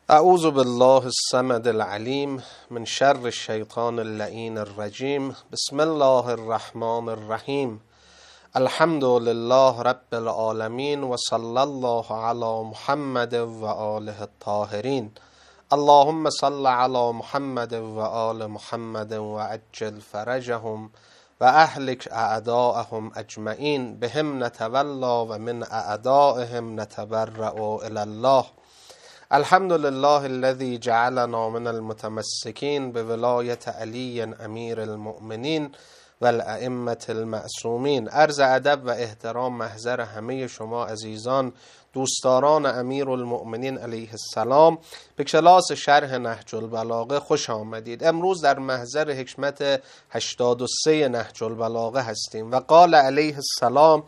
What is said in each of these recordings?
اعوذ بالله الصمد العلیم من شر الشیطان اللعین الرجیم. بسم الله الرحمن الرحیم. الحمد لله رب العالمین و صلی الله علی محمد و آله الطاهرین. اللهم صل علی محمد و آل محمد و عجل فرجهم و اهلک اعداءهم اجمعین. بهم نتولا و من اعدائهم نتبرأ الی الله. الحمد لله الذي جعلنا من المتمسكين بولایت علی امیر المؤمنین و الائمة المعصومین. عرض ادب و احترام محضر همه شما عزیزان دوستداران امیر المؤمنین علیه السلام به کلاس شرح نهج البلاغه خوش آمدید. امروز در محضر حکمت 83 نهج البلاغه هستیم. و قال علیه السلام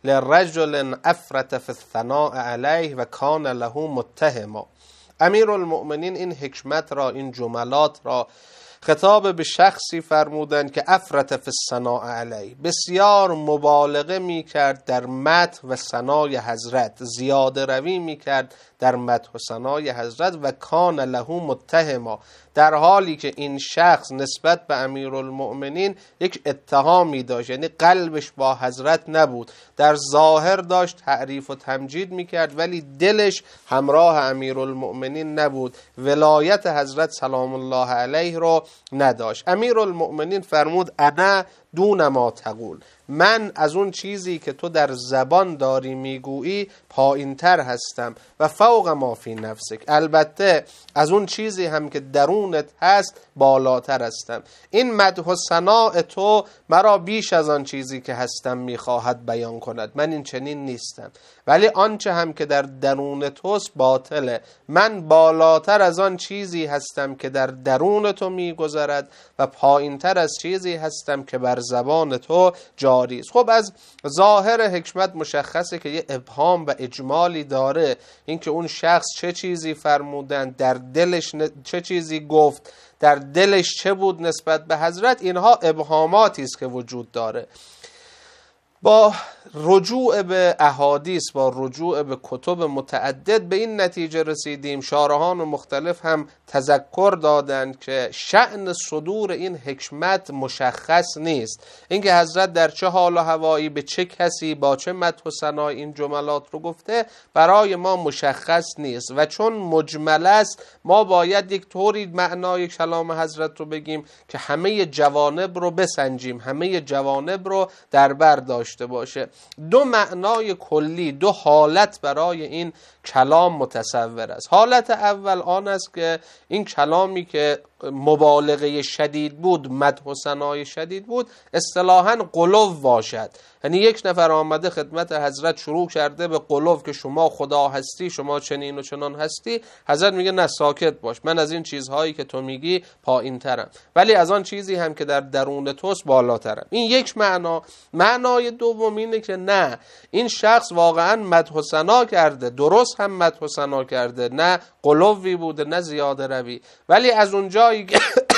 لرجل افرط فی الثناء علیه و کان له متهما. امیر المؤمنین این حکمت را، این جملات را خطاب به شخصی فرمودند که افرط فی الثناء علیه، بسیار مبالغه می کرد در مدح و ثنای حضرت، زیاده روی می کرد در مدح و ثنای حضرت. و کان له متهما، در حالی که این شخص نسبت به امیرالمؤمنین یک اتهامی داشت، یعنی قلبش با حضرت نبود، در ظاهر داشت تعریف و تمجید میکرد ولی دلش همراه امیرالمؤمنین نبود، ولایت حضرت سلام الله علیه رو نداشت. امیرالمؤمنین فرمود انا دون ما تقول، من از اون چیزی که تو در زبان داری میگویی پایین تر هستم و فوق ما فی نفسک، البته از اون چیزی هم که درونت هست بالاتر هستم. این مدح و ثناء تو مرا بیش از آن چیزی که هستم میخواهد بیان کند، من این چنین نیستم، ولی آنچه هم که در درون توست باطله، من بالاتر از آن چیزی هستم که در درون تو میگذرد و پایین تر از چیزی هستم که بر زبان تو جاری است. خب از ظاهر حکمت مشخصه که یه ابهام و اجمالی داره، اینکه اون شخص چه چیزی فرمودن، در دلش چه چیزی گفت، در دلش چه بود نسبت به حضرت، اینها ابهاماتی است که وجود داره. با رجوع به احادیث، با رجوع به کتب متعدد به این نتیجه رسیدیم، شارحان مختلف هم تذکر دادند که شأن صدور این حکمت مشخص نیست. اینکه حضرت در چه حال و هوایی به چه کسی با چه مدح و ثنای این جملات رو گفته برای ما مشخص نیست و چون مجمل است ما باید یک طوری معنای کلام حضرت رو بگیم که همه جوانب رو بسنجیم، همه جوانب رو در بر داشته باشه. دو معنای کلی، دو حالت برای این کلام متصور است. حالت اول آن است که این کلامی که مبالغه شدید بود، مدح و ثنای شدید بود، اصطلاحاً غلو باشد. یعنی یک نفر آمده خدمت حضرت شروع کرده به غلو که شما خدا هستی، شما چنین و چنان هستی، حضرت میگه نه ساکت باش، من از این چیزهایی که تو میگی پایین ترم، ولی از آن چیزی هم که در درون توست بالاترم. این یک معنا. معنای دوم اینه که نه، این شخص واقعا مدح و ثنا کرده، درست هم مدح و ثنا کرده، نه غلوی بوده نه زیاده روی، ولی از اونجایی که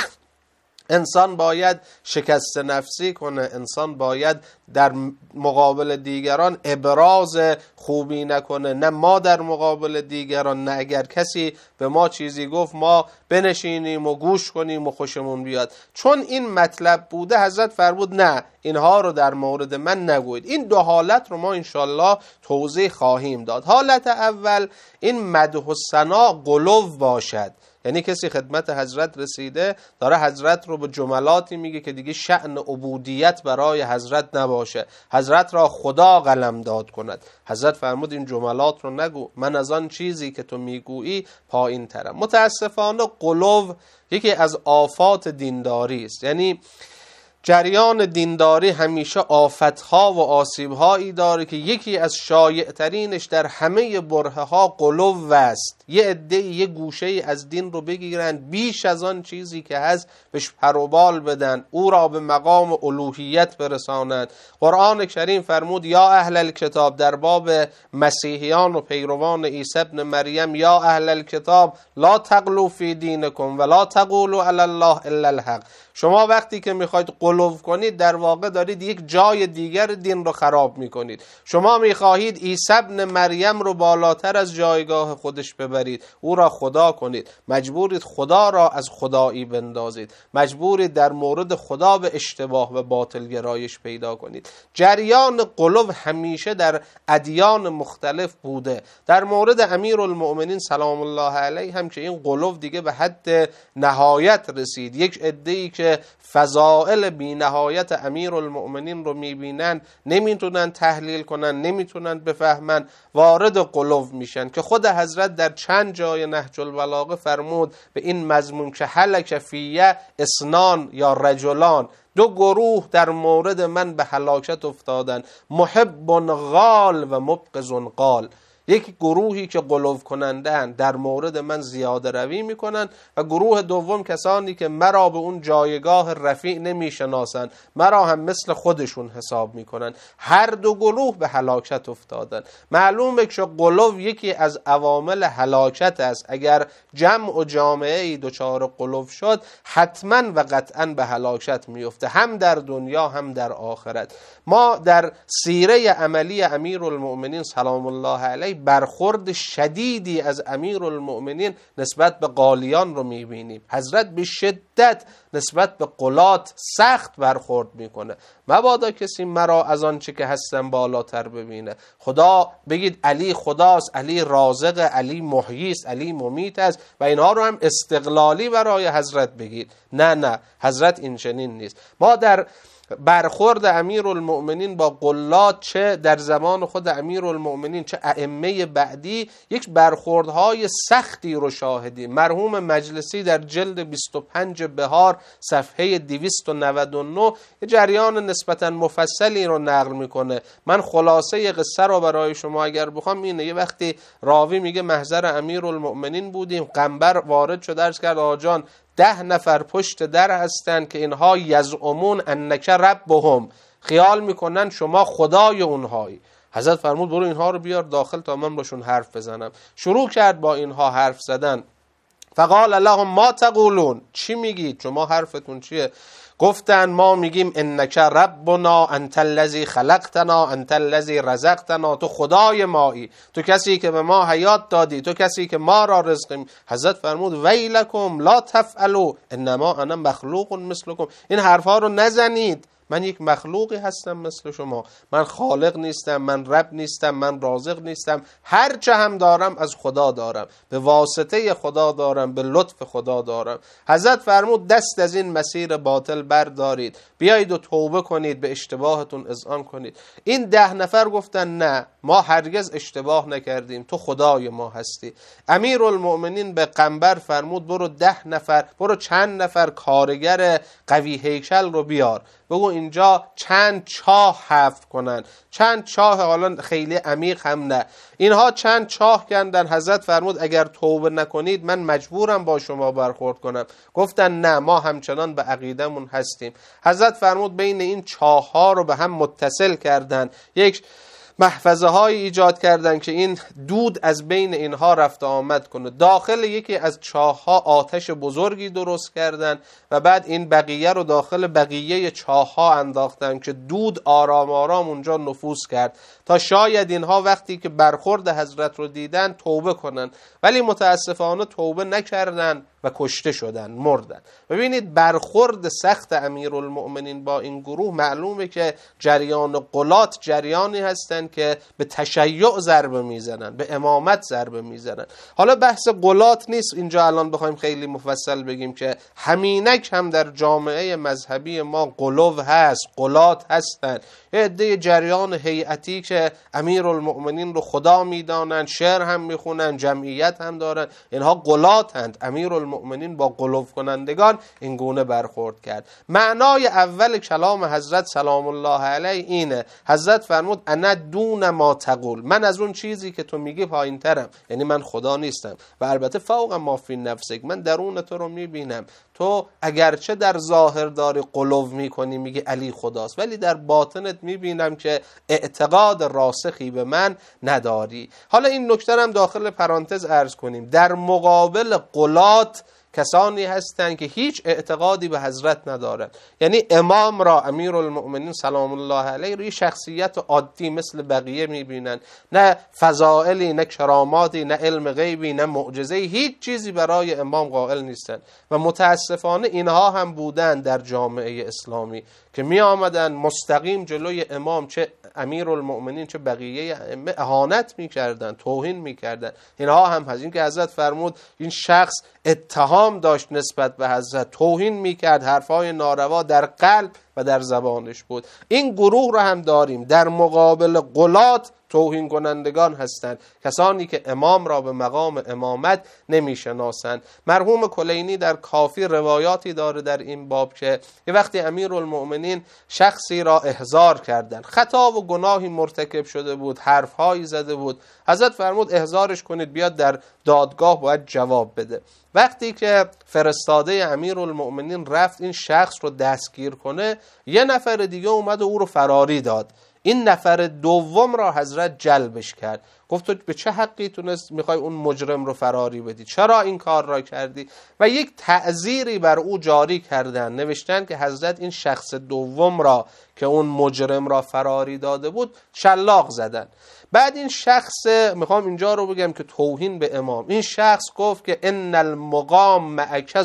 انسان باید شکست نفسی کنه، انسان باید در مقابل دیگران ابراز خوبی نکنه، نه ما در مقابل دیگران، نه اگر کسی به ما چیزی گفت ما بنشینیم و گوش کنیم و خوشمون بیاد. چون این مطلب بوده حضرت فرمود نه، اینها رو در مورد من نگوید. این دو حالت رو ما انشالله توضیح خواهیم داد. حالت اول این مدح و ثنا غلو باشد، یعنی کسی خدمت حضرت رسیده داره حضرت رو به جملاتی میگه که دیگه شأن عبودیت برای حضرت نباشه، حضرت را خدا قلمداد کند. حضرت فرمود این جملات رو نگو، من از آن چیزی که تو میگویی پایین ترم. متاسفانه غلو یکی از آفات دینداری است. یعنی جریان دینداری همیشه آفتها و آسیبهایی داره که یکی از شایع ترینش در همه برهه ها غلو است. یه عده یه گوشه از دین رو بگیرن، بیش از آن چیزی که هست بهش پر و بال بدن، او را به مقام الوهیت برسانند. قرآن کریم فرمود یا اهل الکتاب، در باب مسیحیان و پیروان عیسی ابن مریم، یا اهل الکتاب لا تغلوا فی دینکم ولا تقولوا علی الله الا الحق، شما وقتی که میخواید غلو کنید در واقع دارید یک جای دیگر دین رو خراب میکنید. شما میخواهید عیسی ابن مریم رو بالاتر از جایگاه خودش ببرید، او را خدا کنید، مجبورید خدا را از خدایی بندازید، مجبورید در مورد خدا به اشتباه و باطل گرایش پیدا کنید. جریان غلو همیشه در ادیان مختلف بوده. در مورد امیرالمؤمنین سلام الله علیه هم که این غلو دیگه به حد نهایت رسید. یک عده‌ای که فضائل بی نهایت امیرالمؤمنین رو میبینن، نمیتونن تحلیل کنن، نمیتونن بفهمن، وارد غلو میشن که خود حضرت در چند جای نهج البلاغه فرمود به این مضمون که هلک فیه اثنان یا رجلان، دو گروه در مورد من به هلاکت افتادن، محب غال و مبغض قال. یک گروهی که غلو کنندن در مورد من زیاده روی میکنن و گروه دوم کسانی که مرا به اون جایگاه رفیع نمیشناسن، مرا هم مثل خودشون حساب میکنن. هر دو گروه به هلاکت افتادن. معلومه که غلو یکی از عوامل هلاکت است. اگر جمع و جامعه ای دچار غلو شد حتما و قطعا به هلاکت میفته، هم در دنیا هم در آخرت. ما در سیره عملی امیرالمؤمنین سلام الله علیه برخورد شدیدی از امیرالمؤمنین نسبت به قالیان رو میبینیم. حضرت به شدت نسبت به غلات سخت برخورد میکنه. مبادا کسی مرا از آنچه که هستم بالاتر ببینه. خدا بگید علی خداست، علی رازق، علی محیی است، علی ممیت است و اینها رو هم استقلالی برای حضرت بگید. نه، حضرت این چنین نیست. ما در برخورد امیرالمؤمنین با غلات، چه در زمان خود امیرالمؤمنین چه ائمه بعدی، یک برخوردهای سختی رو شاهدیم. مرحوم مجلسی در جلد 25 بهار صفحه 299 یه جریان نسبتا مفصلی رو نقل میکنه. من خلاصه قصه رو برای شما اگر بخوام اینه: یه وقتی راوی میگه محضر امیرالمؤمنین بودیم، قنبر وارد شد، عرض کرد آقا جان 10 نفر پشت در هستن که اینها یزعمون انک ربهم، خیال میکنن شما خدای اونهایی. حضرت فرمود برو اینها رو بیار داخل تا من باشون حرف بزنم. شروع کرد با اینها حرف زدن. فقال لهم ما تقولون، چی میگید شما، حرفتون چیه؟ گفتن ما میگیم انک ربنا انت الذی خلقتنا انت الذی رزقتنا، تو خدای مایی، تو کسی که به ما حیات دادی، تو کسی که ما را رزق. حضرت فرمود ویلکم لا تفعلوا انما انا مخلوق مثلکم، این حرفا رو نزنید، من یک مخلوقی هستم مثل شما، من خالق نیستم، من رب نیستم، من رازق نیستم، هر چه هم دارم از خدا دارم، به واسطه خدا دارم، به لطف خدا دارم. حضرت فرمود دست از این مسیر باطل بردارید، بیایید و توبه کنید، به اشتباهتون اذعان کنید. این 10 نفر گفتن نه، ما هرگز اشتباه نکردیم، تو خدای ما هستی. امیرالمؤمنین به قنبر فرمود برو 10 نفر، برو چند نفر کارگر قوی هیکل رو بیار، بگو اینجا چند چاه حفر کنن. چند چاه، حالا خیلی عمیق هم نه، اینها چند چاه کندن. حضرت فرمود اگر توبه نکنید من مجبورم با شما برخورد کنم. گفتن نه، ما همچنان به عقیدمون هستیم. حضرت فرمود بین این چاه ها رو به هم متصل کردن، یک محفظه های ایجاد کردن که این دود از بین اینها رفت آمد کنه. داخل یکی از چاه ها آتش بزرگی درست کردن و بعد این بقیه رو داخل بقیه چاه ها انداختن که دود آرام آرام اونجا نفوذ کرد تا شاید اینها وقتی که برخورد حضرت رو دیدن توبه کنن، ولی متاسفانه توبه نکردن و کشته شدن، مردن. ببینید برخورد سخت امیرالمؤمنین با این گروه، معلومه که جریان غلات جریانی هستن که به تشیع ضربه میزنن، به امامت ضربه میزنن. حالا بحث غلات نیست اینجا الان بخوایم خیلی مفصل بگیم که همینک هم در جامعه مذهبی ما غلو هست، غلات هستن. یه عده جریان هیئتی که امیرالمؤمنین رو خدا میدانن، شعر هم میخونن، جمعیت هم دارن، اینها غلاتند. امیرالمؤمنین با غلو کنندگان این گونه برخورد کرد. معنای اول کلام حضرت سلام الله علیه اینه. حضرت فرمود انا دون ما تقول، من از اون چیزی که تو میگی پایین ترم، یعنی من خدا نیستم و البته فوق ما فی نفسک، من درون تو رو میبینم. تو اگرچه در ظاهر داری غلو میکنی، میگی علی خداست، ولی در باطنت میبینم که اعتقاد راسخی به من نداری. حالا این نکته هم داخل پرانتز عرض کنیم، در مقابل غلات کسانی هستند که هیچ اعتقادی به حضرت ندارند. یعنی امام را، امیرالمؤمنین سلام الله علیه، روی شخصیت عادی مثل بقیه میبینن، نه فضائلی، نه کراماتی، نه علم غیبی، نه معجزه، هیچ چیزی برای امام قائل نیستن. و متاسفانه اینها هم بودن در جامعه اسلامی که می آمدن مستقیم جلوی امام، چه امیرالمؤمنین چه بقیه ائمه، اهانت میکردن، توهین میکردن. اینها هم هست. این که حضرت فرمود این شخص اتهام داشت نسبت به حضرت، توهین میکرد، حرفای ناروا در قلب و در زبانش بود. این گروه رو هم داریم. در مقابل غلات توهین کنندگان هستند، کسانی که امام را به مقام امامت نمیشناسند. مرحوم کلینی در کافی روایاتی داره در این باب که یه وقتی امیرالمؤمنین شخصی را احضار کردن، خطا و گناهی مرتکب شده بود، حرفهایی زده بود، حضرت فرمود احضارش کنید، بیاد در دادگاه باید جواب بده. وقتی که فرستاده امیرالمؤمنین رفت این شخص رو دستگیر کنه، یه نفر دیگه اومد و او رو فراری داد. این نفر دوم را حضرت جلبش کرد، گفت تو به چه حقی تونست میخوای اون مجرم رو فراری بدی؟ چرا این کار را کردی؟ و یک تعزیری بر او جاری کردن، نوشتن که حضرت این شخص دوم را که اون مجرم را فراری داده بود شلاق زدن. بعد این شخص، میخوام اینجا رو بگم که توهین به امام، این شخص گفت که ان المقام معک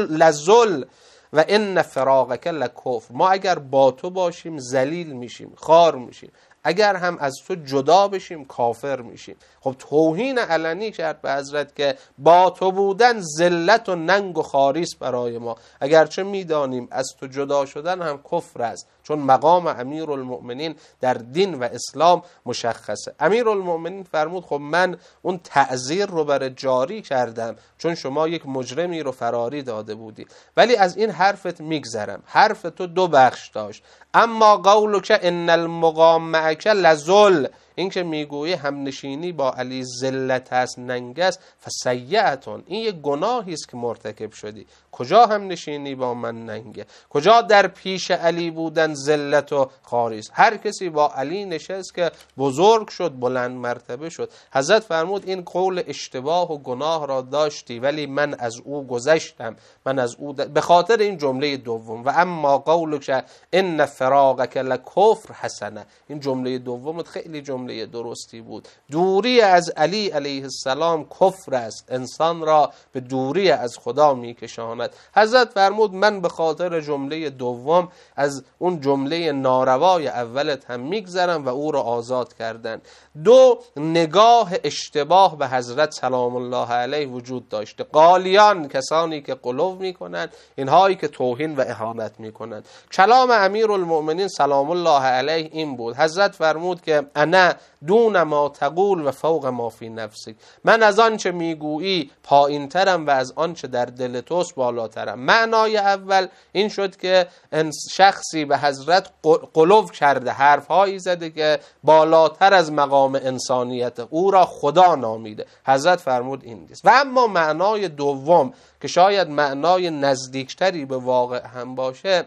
لذل و ان فراقک لکفر، ما اگر با تو باشیم ذلیل میشیم، خار میشیم، اگر هم از تو جدا بشیم کافر میشیم. خب توهین علنی کرد به حضرت که با تو بودن ذلت و ننگ و خاریست برای ما، اگرچه میدانیم از تو جدا شدن هم کفر است، چون مقام امیرالمؤمنین در دین و اسلام مشخصه. امیرالمؤمنین فرمود خب من اون تعزیر رو بر جاری کردم چون شما یک مجرمی رو فراری داده بودی، ولی از این حرفت میگذرم. حرف تو دو بخش داشت. اما قولک ان المقام معک لذل، این که میگویی همنشینی با علی ذلت است، ننگ است، فسیئتون، این یک گناهی است که مرتکب شدی. کجا همنشینی با من ننگه؟ کجا در پیش علی بودن ذلت و خاری است؟ هر کسی با علی نشست که بزرگ شد، بلند مرتبه شد. حضرت فرمود این قول اشتباه و گناه را داشتی ولی من از او گذشتم، من از او به خاطر این جمله دوم. و اما قولک ان فراقک لکفر حسنه، این جمله دومت خیلی جمله درستی بود. دوری از علی علیه السلام کفر است، انسان را به دوری از خدا میکشاند. حضرت فرمود من به خاطر جمله دوم از اون جمله ناروای اولت هم میگذرم و او را آزاد کردن. دو نگاه اشتباه به حضرت سلام الله علیه وجود داشته. قالیان، کسانی که غلو میکنن، اینهایی که توهین و اهانت میکنن. کلام امیرالمؤمنین سلام الله علیه این بود. حضرت فرمود که انا دون ما تقول و فوق ما فی نفسک، من از آنچه میگویی پایین ترم و از آنچه در دل توست بالاترم. معنای اول این شد که شخصی به حضرت غلو کرده، حرفهایی زده که بالاتر از مقام انسانیت، او را خدا نامیده. حضرت فرمود این نیست. و اما معنای دوم که شاید معنای نزدیکتری به واقع هم باشه،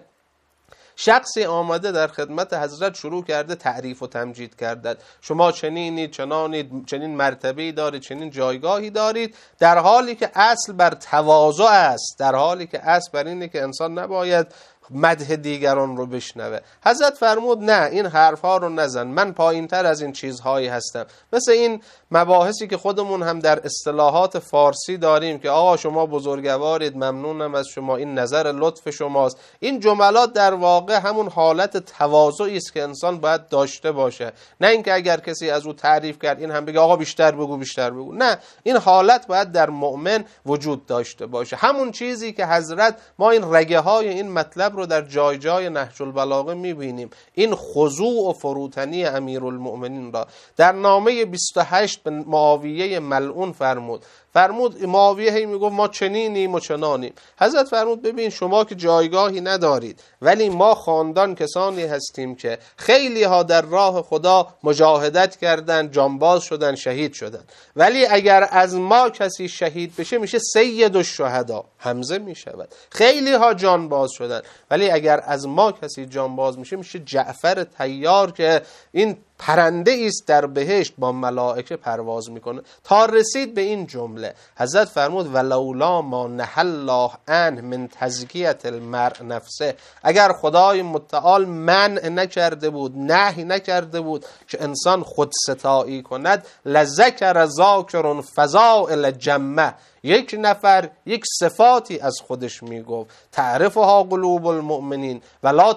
شخصی آمده در خدمت حضرت شروع کرده تعریف و تمجید کردن، شما چنینید، چنانید، چنین مرتبه‌ای دارید، چنین جایگاهی دارید، در حالی که اصل بر تواضع است، در حالی که اصل بر اینه که انسان نباید مدح دیگران رو بشنوه. حضرت فرمود نه، این حرفها رو نزن، من پایین تر از این چیزهایی هستم. مثل این مباحثی که خودمون هم در اصطلاحات فارسی داریم که آقا شما بزرگوارید، ممنونم از شما، این نظر لطف شماست. این جملات در واقع همون حالت تواضعی است که انسان باید داشته باشه، نه اینکه اگر کسی از او تعریف کرد این هم بگه آقا بیشتر بگو بیشتر بگو. نه، این حالت باید در مؤمن وجود داشته باشه. همون چیزی که حضرت، ما این رگه های این مطلب رو در جای جای نهج البلاغه میبینیم، این خضوع و فروتنی امیرالمؤمنین را در نامه 28 به معاویه ملعون فرمود. معاویه هی میگفت ما چنینیم و چنانیم. حضرت فرمود ببین شما که جایگاهی ندارید، ولی ما خاندان کسانی هستیم که خیلی ها در راه خدا مجاهدت کردن، جانباز شدن، شهید شدن، ولی اگر از ما کسی شهید بشه میشه سید الشهدا، حمزه میشود. خیلی ها جانباز شدن، ولی اگر از ما کسی جانباز میشه میشه جعفر طیار که این پرنده است در بهشت با ملائکه پرواز میکنه، تا رسید به این جمله. حضرت فرمود ولولا ما نهى الله عنه من تزکیة المرء نفسه، اگر خدای متعال منع نکرده بود، نهی نکرده بود که انسان خودستایی کند، لذکر ذاکر فضائل جمه، یک نفر یک صفاتی از خودش میگفت، تعرفها قلوب المؤمنین ولا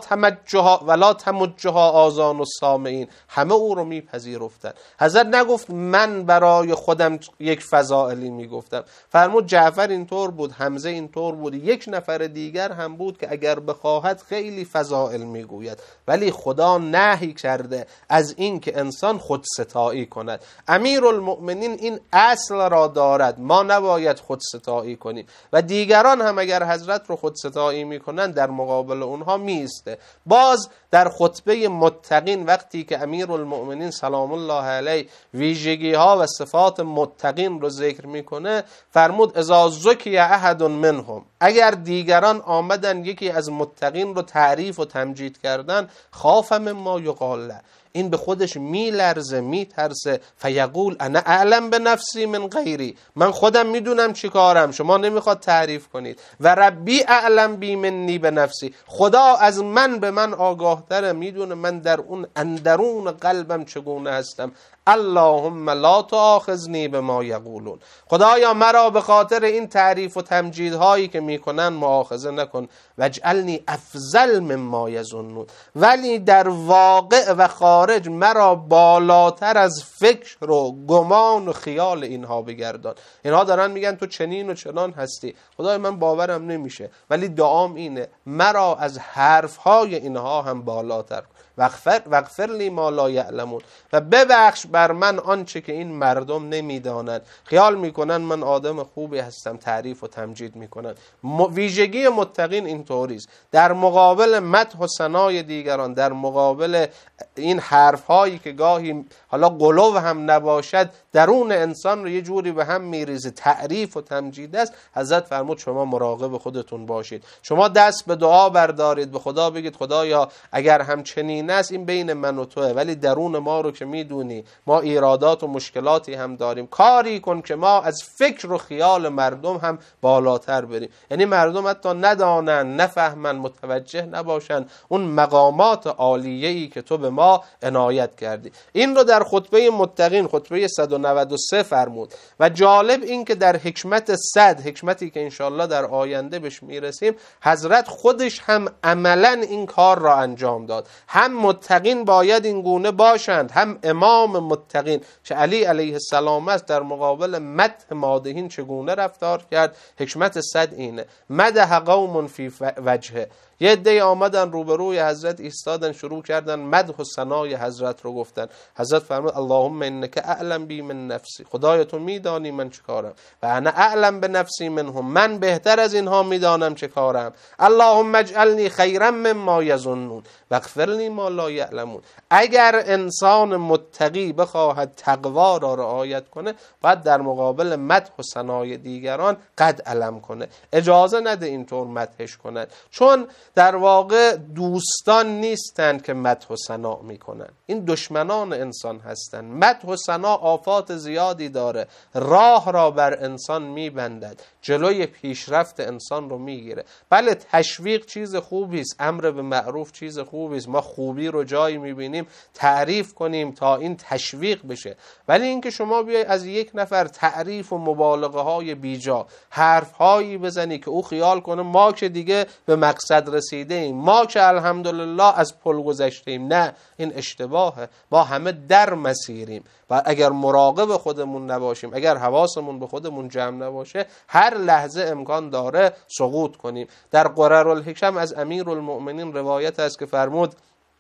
تمجها آذان السامعین، همه او رو میپذیرفتن. حضرت نگفت من برای خودم یک فضائلی میگفتم، فرمود جعفر اینطور بود، حمزه اینطور بود، یک نفر دیگر هم بود که اگر بخواهد خیلی فضائل میگوید، ولی خدا نهی کرده از این که انسان خودستایی کند. امیرالمؤمنین این اصل را دارد، ما نباید خودستایی کنیم و دیگران هم اگر حضرت رو خودستایی میکنن در مقابل اونها میسته. باز در خطبه متقین وقتی که امیرالمؤمنین سلام الله علیه ویژگی ها و صفات متقین رو ذکر میکنه، فرمود اذا ذکی احد منهم، اگر دیگران آمدن یکی از متقین رو تعریف و تمجید کردن، خاف مما یقال له، این به خودش میلرزه میترسه، فیقول انا اعلم به نفسی من غیری، من خودم میدونم چی کارم، شما نمیخواد تعریف کنید. و ربی اعلم بی منی به نفسی، خدا از من به من آگاه تره، میدونه من در اون اندرون قلبم چگونه هستم. اللهم لا تؤاخذنی بما یقولون، خدایا مرا به خاطر این تعریف و تمجیدهایی که میکنن مؤاخذه نکن. واجعلنی افضل مما یظنون، ولی در واقع و خارج مرا بالاتر از فکر و گمان و خیال اینها بگردان. اینها دارن میگن تو چنین و چنان هستی، خدای من باورم نمیشه، ولی دعام اینه مرا از حرفهای اینها هم بالاتر کن. واغفر لی ما لا یعلمون، و ببخش بر من آنچه که این مردم نمیدانند. خیال میکنن من آدم خوبی هستم، تعریف و تمجید میکنن. ویژگی متقین این طوریست، در مقابل مدح و ثنای دیگران، در مقابل این حرف هایی که گاهی حالا غلو هم نباشد درون انسان رو یه جوری به هم میریزه، تعریف و تمجید است. حضرت فرمود شما مراقب خودتون باشید، شما دست به دعا بردارید، به خدا بگید خدایا اگر همچنین است این بین من و توه، ولی درون ما رو که میدونی ما ایرادات و مشکلاتی هم داریم، کاری کن که ما از فکر و خیال مردم هم بالاتر بریم. یعنی مردم حتی ندانن، نفهمن، متوجه نباشن اون مقامات عالیه‌ای که تو به ما عنایت کردی. این رو در خطبه متقین، خطبه 193 فرمود. و جالب این که در حکمت 100، حکمتی که انشالله در آینده بهش میرسیم، حضرت خودش هم عملا این کار را انجام داد. هم متقین باید این گونه باشند، هم امام متقین که علی علیه السلام است در مقابل مدح مادحین چگونه رفتار کرد. حکمت 100 اینه: مدح قوم فی وجهه، یه عده آمدن روبروی حضرت ایستادن، شروع کردن مدح و ثنای حضرت رو گفتن. حضرت فرمود اللهم انک اعلم بی من نفسی، خدای تو میدانی من چه کارم، و انا اعلم به نفسی منهم، من بهتر از اینها میدانم چه کارم. اللهم اجعلنی خیرا مما یظنون واغفر لی ما لا یعلمون. اگر انسان متقی بخواهد تقوا را رعایت کنه، باید در مقابل مدح و ثنای دیگران قد علم کنه، اجازه نده اینطور مدحش کنند، چون در واقع دوستان نیستند که مدح و ثنا میکنن، این دشمنان انسان هستند. مدح و ثنا آفات زیادی داره، راه را بر انسان میبندد، جلوی پیشرفت انسان رو میگیره. بله تشویق چیز خوبی است، امر به معروف چیز خوبی است، ما خوبی رو جایی میبینیم تعریف کنیم تا این تشویق بشه، ولی اینکه شما بیای از یک نفر تعریف و مبالغه های بیجا، حرف هایی بزنی که او خیال کنه ما که دیگه به مقصد رسیده ایم، ما که الحمدلله از پل گذشته ایم، نه، این اشتباهه. ما همه در مسیریم و اگر مراقب خودمون نباشیم، اگر حواسمون به خودمون جمع نباشه، هر لحظه امکان داره سقوط کنیم. در قررالحکم از امیرالمؤمنین روایت است که فرمود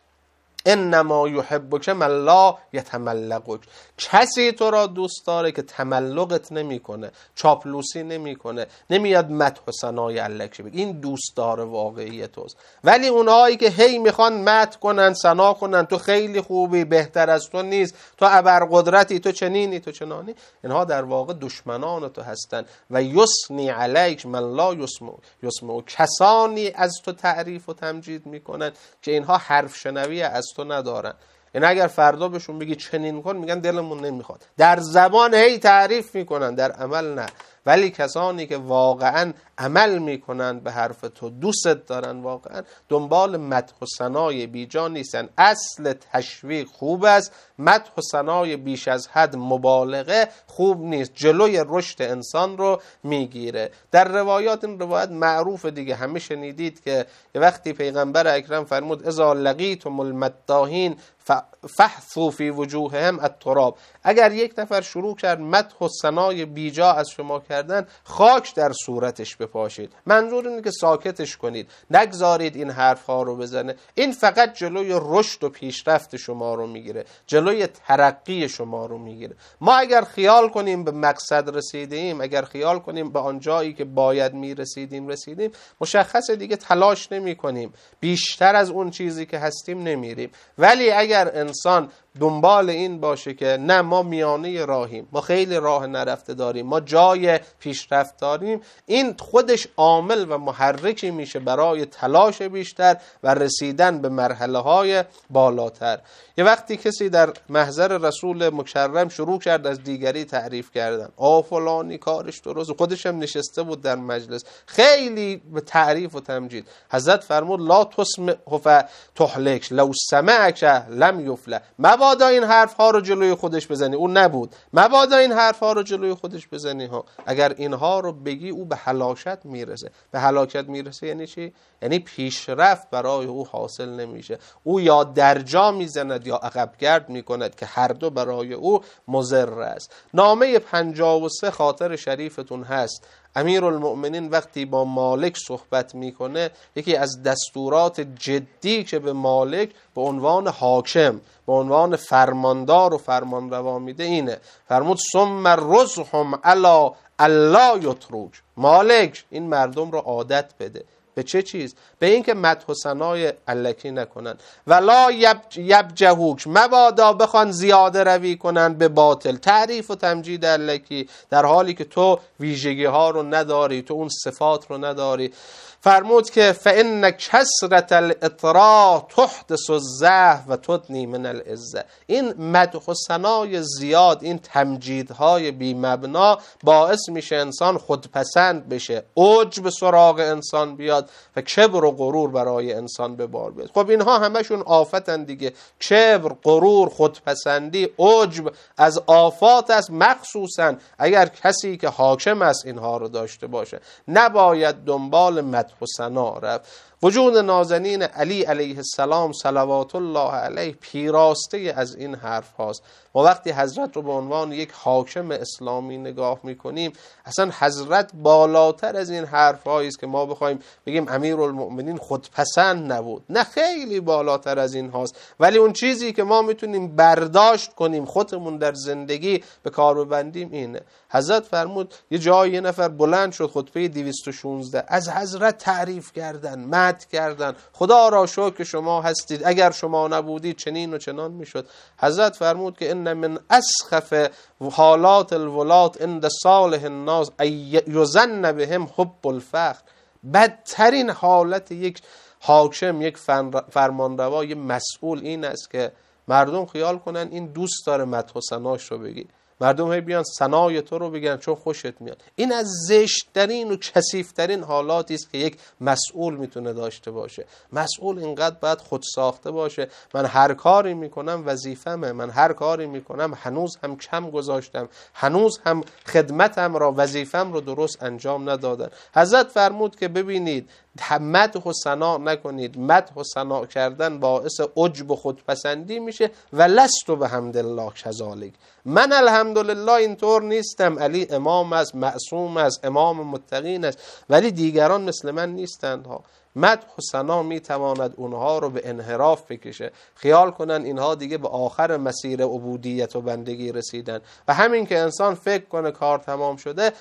انما یحبک من لا یتملقک، کسی تو را دوست داره که تملقت نمیکنه، چاپلوسی نمیکنه، نمیاد مدح و ثنای الکی بگه، این دوستدار واقعی توست. ولی اونهایی که هی میخوان مدح کنن، ثنا کنن، تو خیلی خوبی، بهتر از تو نیست، تو ابرقدرتی، تو چنینی، تو چنانی، اینها در واقع دشمنان تو هستن. و یثنی علیک من لا یسمع، کسانی از تو تعریف و تمجید میکنن که اینها حرف شنوی از تو ندارن. این اگر فردا بهشون بگی چنین کن میگن دلمون نمیخواد. در زبان هی تعریف میکنن، در عمل نه. ولی کسانی که واقعا عمل میکنن به حرف تو، دوست دارن، واقعا دنبال مدح و ثنای بیجا نیستن. اصل تشویق خوب است، مدح و ثنای بیش از حد مبالغه خوب نیست، جلوی رشد انسان رو میگیره. در روایات، این روایت معروف دیگه، همه شنیدید که وقتی پیغمبر اکرم فرمود اذا لقیتم المداحین فحثوا فی وجوههم التراب، اگر یک نفر شروع کرد مدح و ثنای بیجا از شما کردن، خاک در صورتش بپاشید. منظور اینه که ساکتش کنید، نگذارید این حرفها رو بزنه. این فقط جلوی رشد و پیشرفت شما رو میگیره، جلوی ترقی شما رو میگیره. ما اگر خیال کنیم به مقصد رسیدیم، اگر خیال کنیم به آن جایی که باید میرسیدیم رسیدیم، مشخصه دیگه تلاش نمی کنیم، بیشتر از اون چیزی که هستیم نمیریم. ولی اگر انسان دنبال این باشه که نه ما میانه راهیم، ما خیلی راه نرفته داریم، ما جای پیشرفت داریم، این خودش عامل و محرکی میشه برای تلاش بیشتر و رسیدن به مرحله های بالاتر. یه وقتی کسی در محضر رسول مکرم شروع کرد از دیگری تعریف کردن، فلانی کارش درست، خودش هم نشسته بود در مجلس، خیلی به تعریف و تمجید. حضرت فرمود لا تسمع فتهلک لو سمعک لم یفلح، مبادا این حرف ها رو جلوی خودش بزنی، اون نبود، مبادا این حرف ها رو جلوی خودش بزنی ها. اگر اینها رو بگی او به هلاکت میرسه. به هلاکت میرسه یعنی چی؟ یعنی پیشرفت برای او حاصل نمیشه، او یا درجا میزند یا عقبگرد میکند که هر دو برای او مضر است. نامه 53 خاطر شریفتون هست. امیرالمؤمنین وقتی با مالک صحبت میکنه، یکی از دستورات جدی که به مالک به عنوان حاکم، به عنوان فرماندار و فرمانروا میده اینه. فرمود ثم رزهم علی الا یترک، مالک این مردم رو عادت بده به چه چیز؟ به این که مدح و ثنای الکی نکنن. ولا یبجهوک، مبادا بخوان زیاده روی کنن به باطل، تعریف و تمجید الکی، در حالی که تو ویژگی ها رو نداری، تو اون صفات رو نداری. فرمود که فإن کثرة الاطراء تحدث الضعف و تدنی من العزة، این مدح و ثنای زیاد، این تمجیدهای بی مبنا باعث میشه انسان خودپسند بشه، عجب سراغ انسان بیاد و کبر و غرور برای انسان به بار بیاد. خب اینها همشون آفتن دیگه، کبر، غرور، خودپسندی، عجب از آفات است، مخصوصا اگر کسی که حاکم است اینها رو داشته باشه. نباید دنبال مدح و ثنا رفت. وجود نازنین علی علیه السلام صلوات الله علیه پیراسته از این حرف هاست. ما وقتی حضرت رو به عنوان یک حاکم اسلامی نگاه میکنیم، اصلا حضرت بالاتر از این حرف هایی است که ما بخوایم بگیم امیرالمؤمنین خودپسند نبود. نه، خیلی بالاتر از این هاست. ولی اون چیزی که ما میتونیم برداشت کنیم، خودمون در زندگی به کار ببندیم اینه. حضرت فرمود یه جایی یه نفر بلند شد، خطبه 216 از حضرت تعریف کردن، مدح کردن، خدا را شکر که شما هستید، اگر شما نبودید چنین و چنان میشد. حضرت فرمود که ان من اسخف حالات الولات عند صالح الناس یظن بهم حب الفخر، بدترین حالت یک حاکم، یک فرمانروا، یک مسئول این است که مردم خیال کنن این دوست داره مدح و ثناش رو بگی، مردم هی بیان ثنای تو رو بگن چون خوشت میاد. این از زشت‌ترین و کثیف‌ترین حالاتی است که یک مسئول میتونه داشته باشه. مسئول اینقدر باید خود ساخته باشه، من هر کاری میکنم وظیفمه، من هر کاری میکنم هنوز هم کم گذاشتم، هنوز هم خدمتم را، وظیفم رو درست انجام ندادن. حضرت فرمود که ببینید مدح و ثنا نکنید، مدح و ثنا کردن باعث عجب و خودپسندی میشه. و لست بحمدالله کذالک، من الحمدلله اینطور نیستم. علی امام است، معصوم است، امام متقین است، ولی دیگران مثل من نیستند ها. مدح و ثنا میتواند اونها رو به انحراف بکشه، خیال کنن اینها دیگه به آخر مسیر عبودیت و بندگی رسیدن و همین که انسان فکر کنه کار تمام شده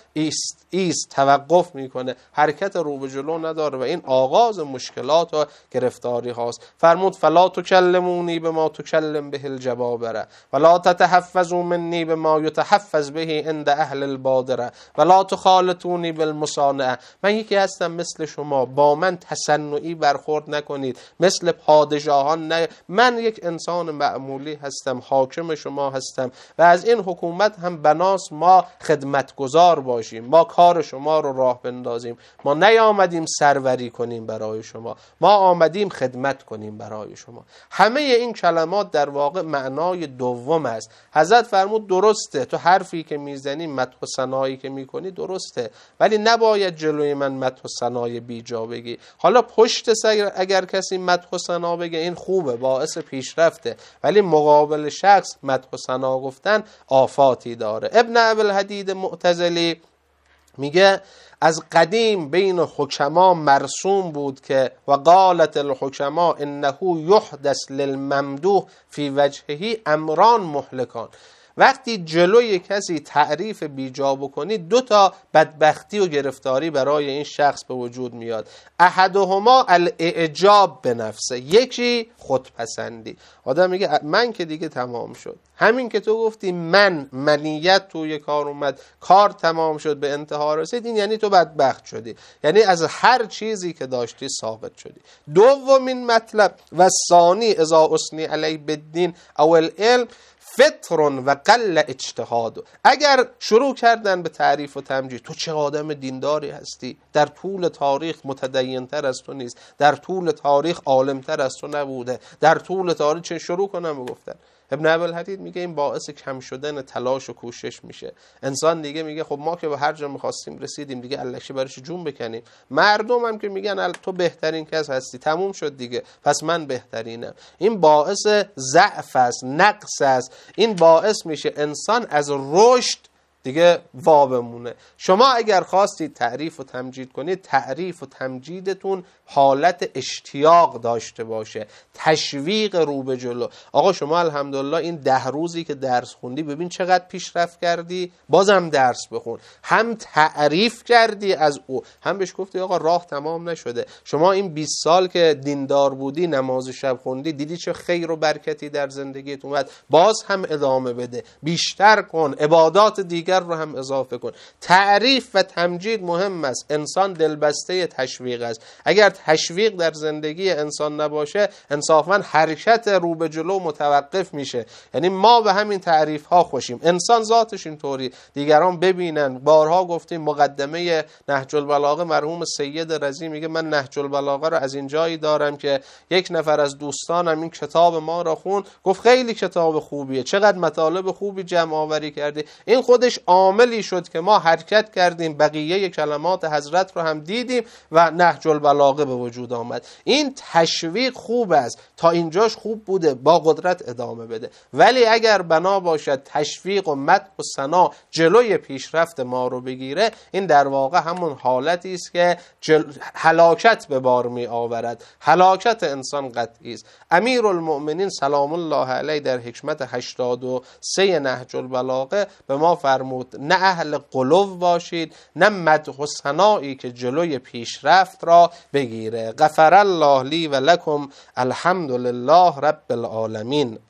ایست توقف میکنه، حرکت رو به جلو نداره و این آغاز مشکلات و گرفتاری هاست. فرمود فلا تکلمونی بما تکلم به الجبابره ولا تتحفظوا منی بما ما یتحفظ به عند اهل البادره ولا تخالطونی بالمصانعه. من یکی هستم مثل شما، با من تصنعی برخورد نکنید، مثل پادشاهان نه. من یک انسان معمولی هستم، حاکم شما هستم و از این حکومت هم بناس ما خدمتگزار باشیم، ما کار شما رو راه بندازیم. ما نیامدیم سروری کنیم برای شما، ما آمدیم خدمت کنیم برای شما. همه این کلمات در واقع معنای دوم است. حضرت فرمود درسته، تو حرفی که میزنی، مدح و ثنایی که میکنی درسته، ولی نباید جلوی من مدح و ثنای بیجا بگی. حالا پشت سر اگر کسی مدح و ثنا بگه این خوبه، باعث پیشرفته، ولی مقابل شخص مدح و ثنا گفتن آفاتی داره. ابن ابوالحدید معتزلی میگه از قدیم بین حکما مرسوم بود که و قالت الحکما انه یحدث للممدوح فی وجهه امران مهلکان. وقتی جلوی کسی تعریف بیجا بکنی، دو تا بدبختی و گرفتاری برای این شخص به وجود میاد. احدهما الاعجاب به نفسه، یکی خودپسندی. آدم میگه من که دیگه تمام شد، همین که تو گفتی منیت توی کار اومد، کار تمام شد، به انتها رسید، این یعنی تو بدبخت شدی، یعنی از هر چیزی که داشتی ساقط شدی. دومین مطلب و ثانی اذا اسنی علی بالدین او العلم فطر و قل اجتهاد. اگر شروع کردن به تعریف و تمجید، تو چه آدم دینداری هستی، در طول تاریخ متدین‌تر از تو نیست، در طول تاریخ عالم‌تر از تو نبوده، در طول تاریخ چه شروع کنم گفتن. ابن ابوالحدید میگه این باعث کم شدن تلاش و کوشش میشه. انسان دیگه میگه خب ما که به هر جا میخواستیم رسیدیم دیگه، الکی برش جون بکنیم. مردم هم که میگن تو بهترین کس هستی، تموم شد دیگه، پس من بهترینم. این باعث ضعف است، نقص است. این باعث میشه انسان از رشد دیگه وا بمونه. شما اگر خواستید تعریف و تمجید کنید، تعریف و تمجیدتون حالت اشتیاق داشته باشه، تشویق رو به جلو. آقا شما الحمدلله این 10 روزی که درس خوندی، ببین چقدر پیشرفت کردی، بازم درس بخون. هم تعریف کردی از او، هم بهش گفتی آقا راه تمام نشده. شما این 20 سال که دیندار بودی، نماز شب خوندی، دیدی چه خیر و برکتی در زندگیت اومد، باز هم ادامه بده، بیشتر کن، عبادات دیگر رو هم اضافه کن. تعریف و تمجید مهم است. انسان دلبسته تشویق است. اگر تشویق در زندگی انسان نباشه، انصافا حرکت رو به جلو متوقف میشه. یعنی ما به همین تعریف ها خوشیم، انسان ذاتش اینطوری، دیگران ببینن. بارها گفتیم مقدمه نهج البلاغه مرحوم سید رضی میگه من نهج البلاغه رو از این جایی دارم که یک نفر از دوستانم این کتاب ما را خون، گفت خیلی کتاب خوبیه، چقدر مطالب خوبی جمع آوری کردی. این خودش عاملی شد که ما حرکت کردیم، بقیه کلمات حضرت رو هم دیدیم و نهج البلاغه به وجود آمد. این تشویق خوب است، تا اینجاش خوب بوده، با قدرت ادامه بده. ولی اگر بنا باشد تشویق و مدح و ثنا جلوی پیشرفت ما رو بگیره، این در واقع همون حالتی است که هلاکت به بار می آورد. هلاکت انسان قطعی است. امیرالمؤمنین سلام الله علیه در حکمت 83 نهج البلاغه به ما فرمود نه اهل غلو باشید، نه مدح و ثنایی که جلوی پیشرفت را بگیره. غفر الله لی و لکم، الحمد لله رب العالمین.